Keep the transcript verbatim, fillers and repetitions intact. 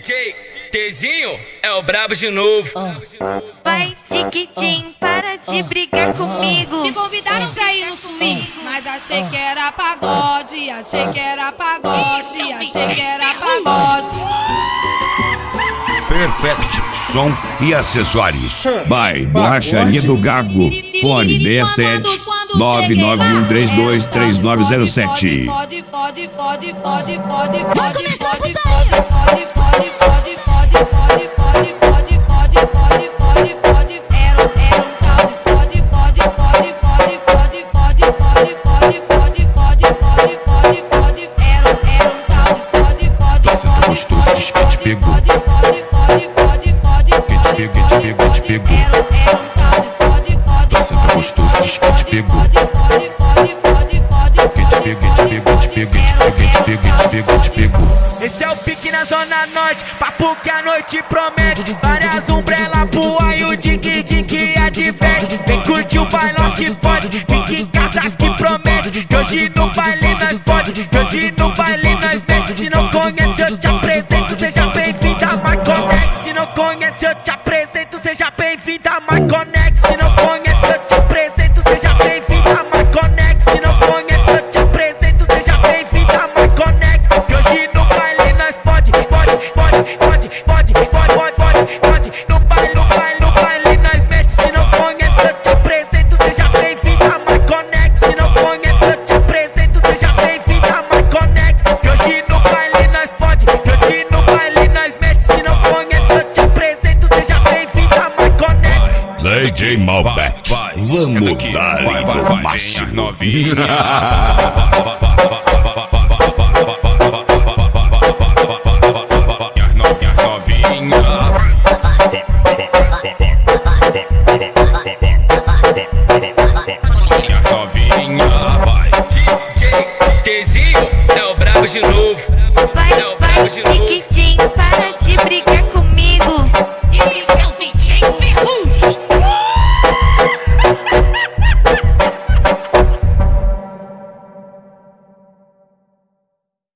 J Tzinho é o brabo de novo. Vai, Tiquitim, para de brigar comigo. Me convidaram pra ir no swing, mas achei que era pagode, achei que era pagode, achei que era pagode. Perfect Som e Acessórios. By Borracharia do Gago. Fone seis sete nove nove um três dois três nove zero sete. Fode, fode, fode, fode, fode, fode, Vai começar a fode, putaria. fode, fode, fode, fode, fode, fode, fode, fode, fode, fode, fode, era, era um tal de fode, fode, fode, fode, fode, fode, fode, fode, fode, fode, fode, fode, fode, era, era um tal de fode, fode, Você tá gostoso, diz que te pegou. fode, fode, fode, fode, fode, Que te pegou, te pegou, te pegou. era, era um tal de fode, fode, Você tá gostoso, diz que te pegou. fode, fode, fode, fode, fode, Que te pegou, te pegou, te pegou, te pegou, te pegou, te pegou, te pegou. Esse é o pique na zona norte, papo que a noite promete. Várias umbrellas pro ar e o dig-dig adverte. Vem curtir o bailão que fode, fica em casas que promete. Que hoje no baile nós pode, que hoje no baile nós mete. Se não conhece eu te apresento, seja bem-vindo a Marconex. Se não conhece eu te apresento, seja bem-vindo a Marconex. Se não conhece eu te apresento, seja bem-vindo a Marconex. Se não conhece eu te apresento, seja bem-vindo a Marconex. Que hoje no baile nós pode, pode, pode, pode, pode, pode, pode, pode, pode. No baile, no baile, no baile nós mete. Se não conhece eu te apresento, seja bem-vindo a Marconex. Se não conhece eu te apresento, seja bem-vindo a Marconex. Que hoje no baile nós pode, que hoje no baile nós mete. Se não conhece eu te apresento, seja bem-vindo a Marconex. D J Malbec. Vamos dar o máximo. Novinha. As novinhas, novinha. As novinha, vai. J Tzinho é o brabo de novo. Vai, É o brabo vai, de novo. Tiquitim, para de brigar